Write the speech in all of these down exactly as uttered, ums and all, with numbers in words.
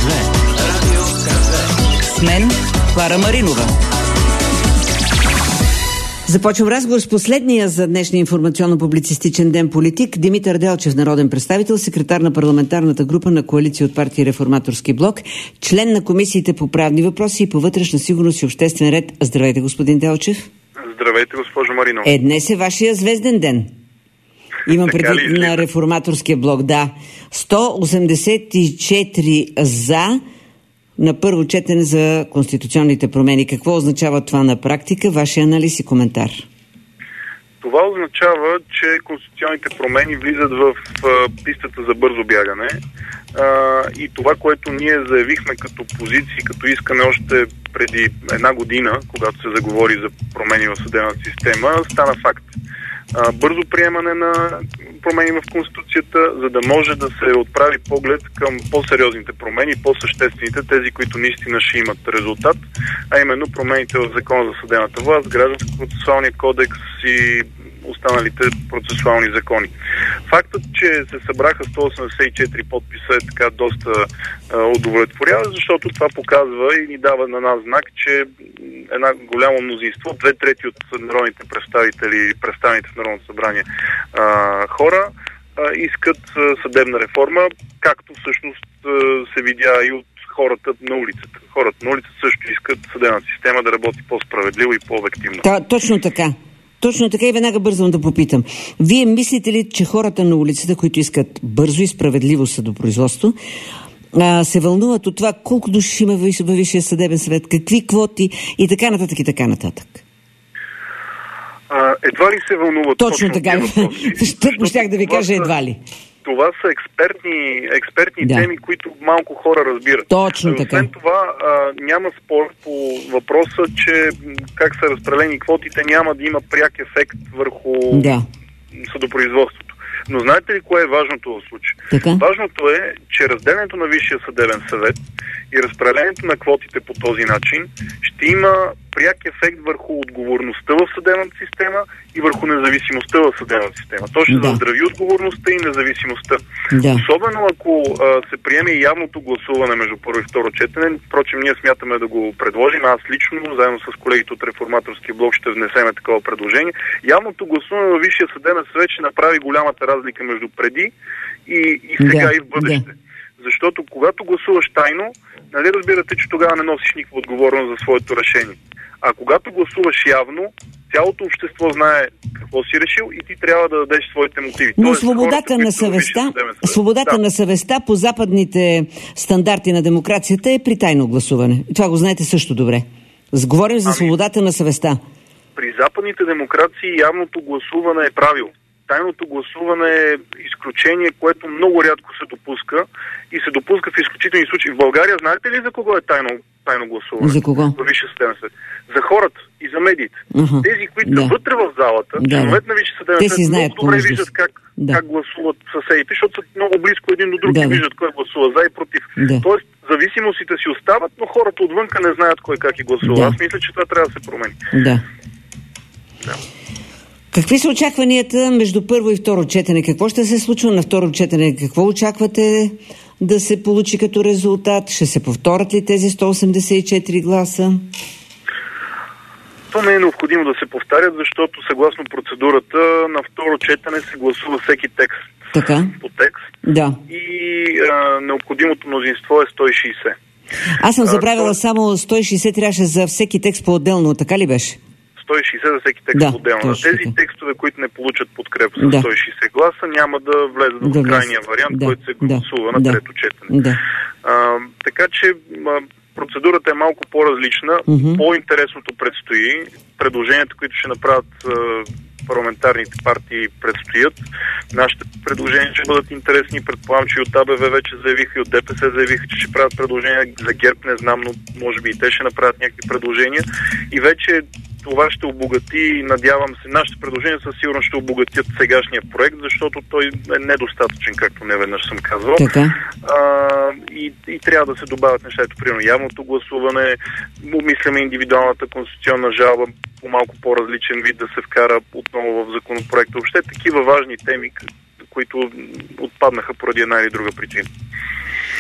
Казве. Радио Казве. С мен Клара Маринова. Започвам разговор с последния за днешния информационно-публицистичен ден политик Димитър Делчев, народен представител, секретар на парламентарната група на коалиция от партия Реформаторски блок, член на комисиите по правни въпроси и по вътрешна сигурност и обществен ред. Здравейте, господин Делчев. Здравейте, госпожо Маринова. Е, днес е вашия звезден ден. Има предвид на Реформаторския блок, да. сто осемдесет и четири за на първо четене за конституционните промени. Какво означава това на практика? Вашия анализ и коментар. Това означава, че конституционните промени влизат в а, пистата за бързо бягане а, и това, което ние заявихме като позиции, като искане още преди една година, когато се заговори за промени в съдебната система, стана факт. А, бързо приемане на промени в Конституцията, за да може да се отправи поглед към по-сериозните промени, по-съществените, тези, които наистина ще имат резултат, а именно промените в Закона за съдебната власт, Гражданско-процесуалния кодекс и останалите процесуални закони. Фактът, че се събраха сто осемдесет и четири подписа е така доста а, удовлетворява, защото това показва и ни дава на нас знак, че една голямо мнозинство, две трети от народните представители, представените в Народното събрание а, хора, а, искат а, съдебна реформа, както всъщност а, се видя и от хората на улицата. Хората на улицата също искат съдебната система да работи по-справедливо и по-обективно. Да, точно така. Точно така и веднага бързам да попитам. Вие мислите ли, че хората на улицата, които искат бързо и справедливо съдопроизводство, а, се вълнуват от това колко души има във Висшия съдебен съвет, какви квоти и така нататък и така нататък? А, едва ли се вълнуват точно, точно така. Защото щях да ви кажа едва ли. Това са експертни, експертни да. теми, които малко хора разбират. Точно така. Освен това, а, няма спор по въпроса, че как са разпределени квотите, няма да има пряк ефект върху да. съдопроизводството. Но знаете ли кое е важното в случая? Така? Важното е, че разделянето на Висшия съдебен съвет и разпределението на квотите по този начин ще има пряк ефект върху отговорността в съдебната система и върху независимостта в съдебната система. То ще да. заздрави отговорността и независимостта. Да. Особено ако а, се приеме и явното гласуване между първо и второ четене. Впрочем, ние смятаме да го предложим. Аз лично, заедно с колегите от Реформаторския блок, ще внесеме такова предложение. Явното гласуване във Висшия съдебен съвет ще направи голямата разлика между преди и, и сега да. и в бъдеще. Да. Защото когато гласуваш тайно, нали разбирате, че тогава не носиш никаква отговорност за своето решение. А когато гласуваш явно, цялото общество знае какво си решил и ти трябва да дадеш своите мотиви. Но Тоест, свободата хората, на съвестта, свободата да. на съвестта по западните стандарти на демокрацията е при тайно гласуване. Това го знаете също добре. Говорим за ами, свободата на съвестта. При западните демокрации явното гласуване е правило. Тайното гласуване е изключение, което много рядко се допуска и се допуска в изключителни случаи. В България знаете ли за кого е тайно, тайно гласуване? За кого? В Висшия съдебен съвет. За хората и за медиите. Uh-huh. Тези, които да. са вътре в залата, да. членовете на Висшия съдебен съвет много добре помежду. виждат как, да. как гласуват съседите, защото са много близко един до друг да. и виждат кой гласува за и против. Да. Тоест, зависимостите си остават, но хората отвънка не знаят кой как е гласува. Да. Аз мисля, че това трябва да се промени. Да. Да. Какви са очакванията между първо и второ четене? Какво ще се случва на второ четене? Какво очаквате да се получи като резултат? Ще се повторят ли тези сто осемдесет и четири гласа? То не е необходимо да се повтарят, защото съгласно процедурата на второ четене се гласува всеки текст така? по текст. Да. И а, необходимото мнозинство е сто и шейсет. Аз съм забравила а, само сто и шейсет трябваше за всеки текст по-отделно, така ли беше? сто и шейсет за всеки текст да, отделно. Тези така. текстове, които не получат подкрепа за да. сто и шейсет гласа, няма да влезат да, в крайния вариант, да, който се гласува да, на да, трето четене. Да. А, така че а, процедурата е малко по-различна. Mm-hmm. По-интересното предстои. Предложенията, които ще направят а, парламентарните партии, предстоят. Нашите предложения ще бъдат интересни. Предполагам, че и от АБВ вече заявиха, и от ДПС заявиха, че ще правят предложения. За ГЕРБ не знам, но може би и те ще направят някакви предложения. И вече това ще обогати, надявам се, нашите предложения със сигурност ще обогатят сегашния проект, защото той е недостатъчен, както неведнъж съм казвал. Така. А, и, и трябва да се добавят нещата, примерно явното гласуване, обмисляме индивидуалната конституционна жалба по малко по-различен вид да се вкара отново в законопроекта. Въобще такива важни теми, които отпаднаха поради една или друга причина.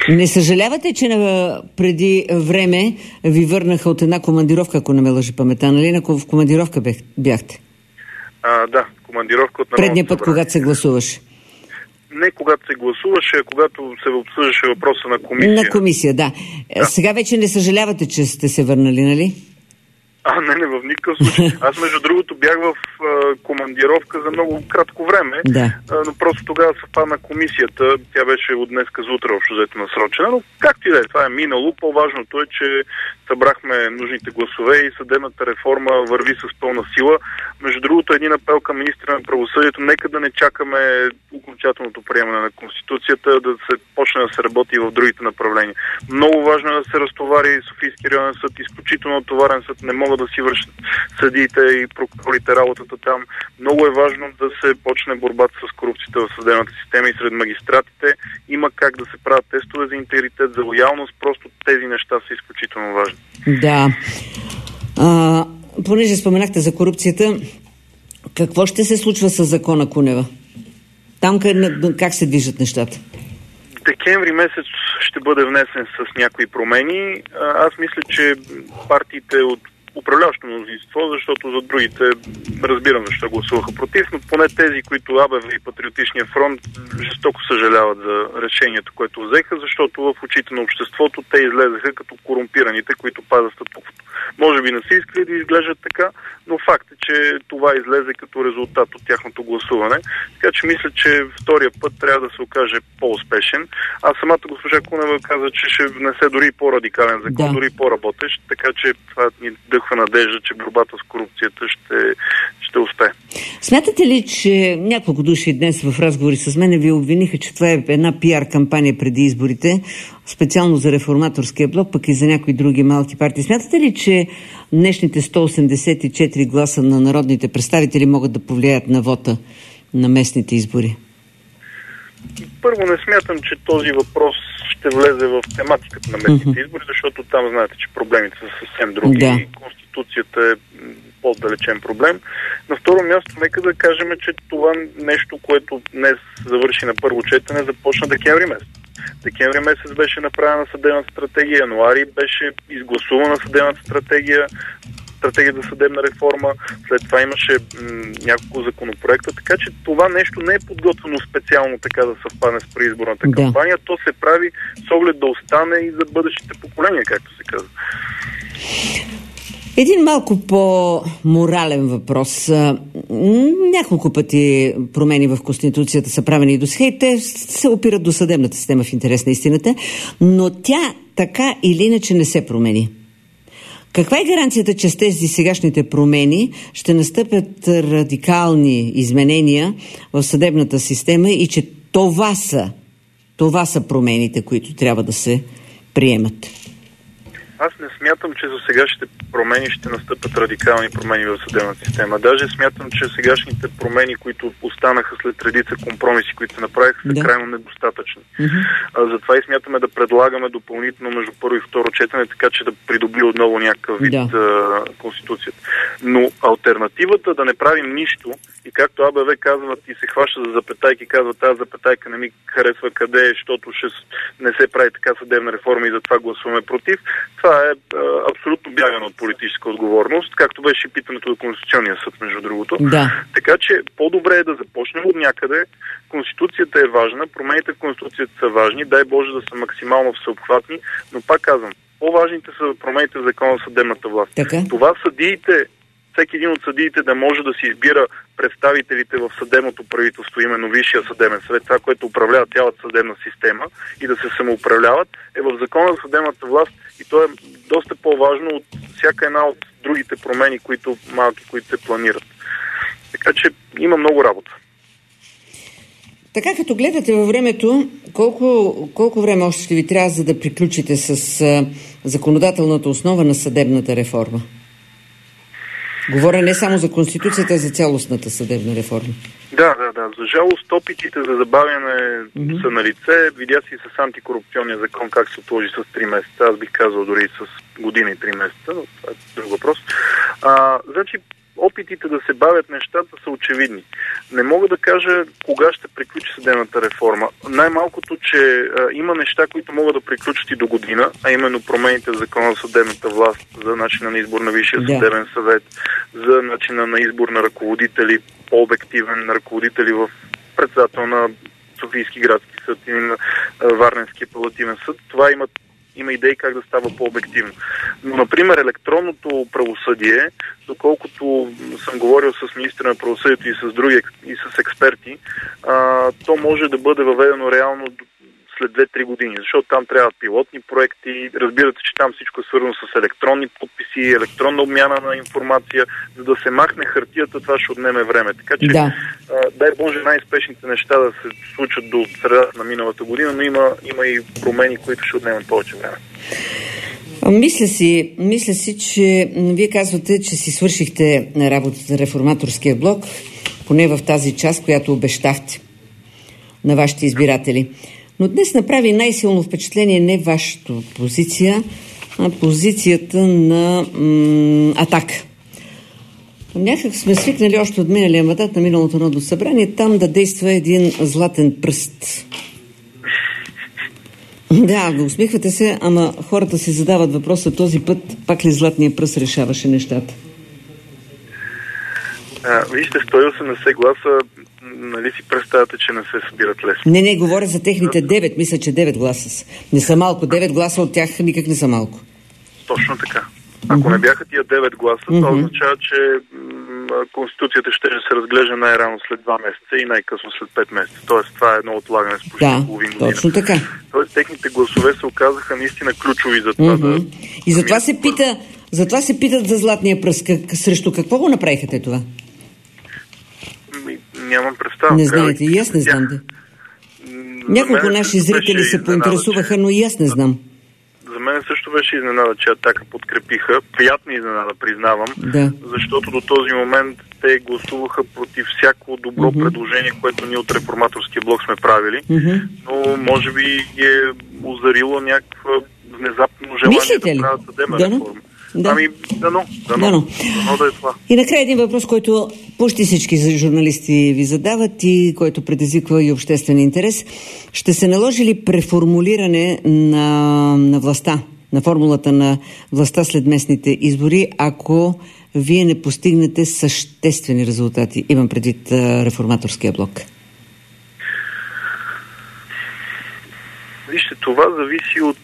Не съжалявате, че на, преди време ви върнаха от една командировка, ако не ме лъжи паметта, нали? На в командировка бяхте? А, да, командировка от Народното Предния път, събрание. когато се гласуваше? Не когато се гласуваше, а когато се обсъждаше въпроса на комисия. На комисия, да. да. Сега вече не съжалявате, че сте се върнали, нали? А, не, не, в никакъв случай. Аз, между другото, бях в а, командировка за много кратко време, да. а, но просто тогава съвпадна комисията. Тя беше от днеска за утре общо взето насрочена, но както и да е, това е минало. По-важното е, че събрахме нужните гласове и съдебната реформа върви с пълна сила. Между другото, един апел към министра на правосъдието: нека да не чакаме окончателното приемане на Конституцията, да се почне да се работи и в другите направления. Много важно е да се разтовари Софийски районен съд, изключително товарен съд, не могат да си вършат съдиите и прокурорите работата там. Много е важно да се почне борбата с корупцията в съдебната система и сред магистратите. Има как да се правят тестове за интегритет, за лоялност, просто тези неща са изключително важни. Да. А, понеже споменахте за корупцията, какво ще се случва с закона Кунева? Там как, как се движат нещата? Декември месец ще бъде внесен с някои промени. Аз мисля, че партиите от управляващо мнозинство, защото за другите разбирам защо гласуваха против, но поне тези, които АБВ и Патриотичния фронт жестоко съжаляват за решението, което взеха, защото в очите на обществото те излезаха като корумпираните, които пазят статуквото. Може би не са искали да изглеждат така, но факт е, че това излезе като резултат от тяхното гласуване. Така че мисля, че втория път трябва да се окаже по-успешен. А самата госпожа Кунева каза, че ще внесе дори по-радикален закон, да. дори по-работещ, така че това ни дъхва надежда, че борбата с корупцията ще, ще успее. Смятате ли, че няколко души днес в разговори с мен ви обвиниха, че това е една пиар кампания преди изборите, специално за Реформаторския блок, пък и за някои други малки партии? Смятате ли, че днешните сто осемдесет и четири гласа на народните представители могат да повлияят на вота на местните избори? Първо, не смятам, че този въпрос ще влезе в тематиката на местните mm-hmm. избори, защото там знаете, че проблемите са съвсем други. Да. Конституцията е по-далечен проблем. На второ място, нека да кажем, че това нещо, което днес завърши на първо четене, започна декември месец. Декември месец беше направена съдебната стратегия, януари беше изгласувана съдебната стратегия, стратегия за съдебна реформа, след това имаше м- няколко законопроекта, така че това нещо не е подготвено специално така да съвпадне с преизборната да. кампания, то се прави с оглед да остане и за бъдещите поколения, както се казва. Един малко по-морален въпрос. Няколко пъти промени в Конституцията са правени и до сега и те се опират до съдебната система в интерес на истината, но тя така или иначе не се промени. Каква е гаранцията, че с тези сегашните промени ще настъпят радикални изменения в съдебната система и че това са, това са промените, които трябва да се приемат? Аз не смятам, че за сегашните промени ще настъпят радикални промени в съдебната система. Даже смятам, че сегашните промени, които останаха след редица компромиси, които се направиха, са да. крайно недостатъчни. Mm-hmm. А, затова и смятаме да предлагаме допълнително между първо и второ четене, така че да придобие отново някакъв вид да. а, Конституцията. Но алтернативата да не правим нищо и както АБВ казват и се хваща за запетайки, казват, тази запетайка не ми харесва къде е, защото ще не се прави така съдебна реформа и затова гласуваме против. Това е а, абсолютно бягане от политическа отговорност, както беше питането до Конституционния съд, между другото. Да. Така че по-добре е да започнем от някъде. Конституцията е важна, промените в Конституцията са важни, дай Боже да са максимално всеобхватни, но пак казвам, по-важните са промените в закона за съдебната власт. Така? Това съдиите, всеки един от съдиите да може да си избира представителите в съдебното правителство, именно Висшия съдебен съвет, това, което управлява цялата съдебна система и да се самоуправляват, е в закона за съдебната власт и то е доста по-важно от всяка една от другите промени, които малки, които се планират. Така че има много работа. Така като гледате във времето, колко, колко време още ще ви трябва, за да приключите с а, законодателната основа на съдебната реформа? Говоря не само за Конституцията, а за цялостната съдебна реформа. Да, да, да. За жалост, опитите за забавяне mm-hmm. са на лице. Видя си с антикорупционния закон как се отложи с три месеца. Аз бих казал дори с година и три месеца, но това е друг въпрос. А, значи, опитите да се бавят нещата са очевидни. Не мога да кажа кога ще приключи съдебната реформа. Най-малкото, че а, има неща, които могат да приключат и до година, а именно промените в закона за съдебната власт, за начина на избор на Висшия да. съдебен съвет, за начина на избор на ръководители, по-обективен ръководители в председател на Софийски градски съд и на Варненски апелативен съд. Това имат Има идеи как да става по-обективно. Но, например, електронното правосъдие, доколкото съм говорил с министра на правосъдието и с други и с експерти, а, то може да бъде въведено реално след две-три години, защото там трябват пилотни проекти. Разбирате, че там всичко е свързано с електронни подписи, електронна обмяна на информация. За да се махне хартията, това ще отнеме време. Така че, да. а, дай Боже, най-спешните неща да се случат до средата на миналата година, но има, има и промени, които ще отнемат повече време. Мисля си, мисля си, че вие казвате, че си свършихте работата за реформаторския блок, поне в тази част, която обещахте на вашите избиратели. Но днес направи най-силно впечатление не вашата позиция, а позицията на м- Атака. Някак сме свикнали още от миналия мандат на миналото Народно събрание там да действа един златен пръст. Да, го усмихвате се, ама хората си задават въпроса този път, пак ли златния пръст решаваше нещата? А, вижте, сто и осемдесет гласа, нали си представяте, че не се събират лесно? Не, не, говоря за техните девет, мисля, че девет гласа са. Не са малко, девет гласа от тях никак не са малко. Точно така. Ако mm-hmm. не бяха тия девет гласа, mm-hmm. това означава, че м- Конституцията ще се разглежда най-рано след два месеца и най-късно след пет месеца. Тоест, това е едно отлагане с почти да, половин година. Точно така. Тоест, техните гласове се оказаха наистина ключови за това mm-hmm. да... И затова се пита, затова се питат за златния пръст. Как, срещу какво го направиха те това? Ми, нямам представа. Не знаете, и аз не знам. Да. Няколко наши зрители се поинтересуваха, но и аз не знам. За мен също беше изненада, че Атака подкрепиха. Приятна изненада, признавам. Да. Защото до този момент те гласуваха против всяко добро mm-hmm. предложение, което ние от реформаторския блок сме правили. Mm-hmm. Но може би е озарило някаква внезапно желание Мислите да правят съдебна да, реформа. Да. Ами, дано, дано, дано. дано да е това. И накрая един въпрос, който почти всички журналисти ви задават и който предизвиква и обществен интерес. Ще се наложи ли преформулиране на, на властта, на формулата на властта след местните избори, ако вие не постигнете съществени резултати? Имам предвид реформаторския блок. Вижте, това зависи от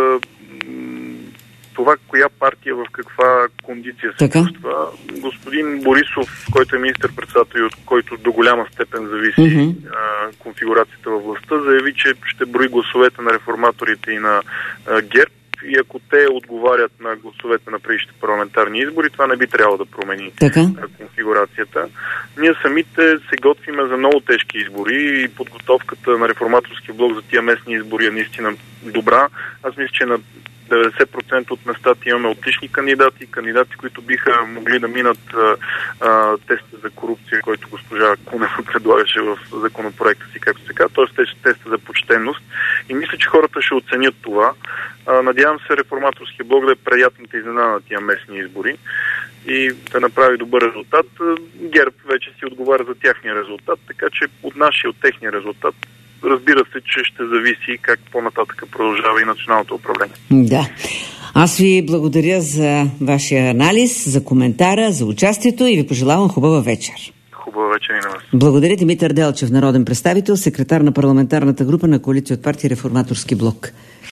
това, коя партия в каква кондиция се чувства. Господин Борисов, който е министър-председател и от който до голяма степен зависи mm-hmm. а, конфигурацията във властта, заяви, че ще брои гласовете на реформаторите и на а, ГЕРБ. И ако те отговарят на гласовете на предишните парламентарни избори, това не би трябвало да промени така? конфигурацията. Ние самите се готвиме за много тежки избори и подготовката на реформаторския блок за тия местни избори е наистина добра. Аз мисля, че на деветдесет процента от местата имаме отлични кандидати, кандидати, които биха могли да минат а, а, теста за корупция, който госпожа Кунева предлагаше в законопроекта си, както се казва, т.е. теста за почтенност. И мисля, че хората ще оценят това. А, надявам се реформаторския блок да е приятната изненада на тия местни избори и да направи добър резултат. ГЕРБ вече си отговаря за тяхния резултат, така че от нашия, от техния резултат разбира се, че ще зависи как по-нататък продължава и националното управление. Да. Аз ви благодаря за вашия анализ, за коментара, за участието и ви пожелавам хубава вечер. Хубава вечер и на вас. Благодаря. Димитър Делчев, народен представител, секретар на парламентарната група на Коалиция от партия Реформаторски блок.